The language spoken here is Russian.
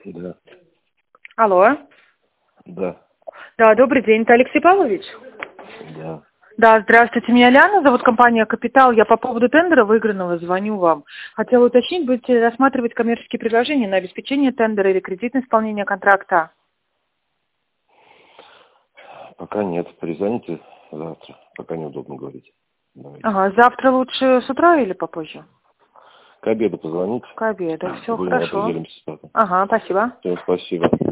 Да. Алло. Да. Да, добрый день, это Алексей Павлович? Да. Да, здравствуйте, меня Ляна, зовут компания «Капитал». Я по поводу тендера выигранного звоню вам. Хотела уточнить, будете рассматривать коммерческие предложения на обеспечение тендера или кредитное исполнение контракта? Пока нет. Перезвоните завтра. Пока неудобно говорить. Давайте. Ага, завтра лучше с утра или попозже? К обеду позвоните. К обеду, все Будем хорошо. определимся с вами. Ага, спасибо. Всем спасибо.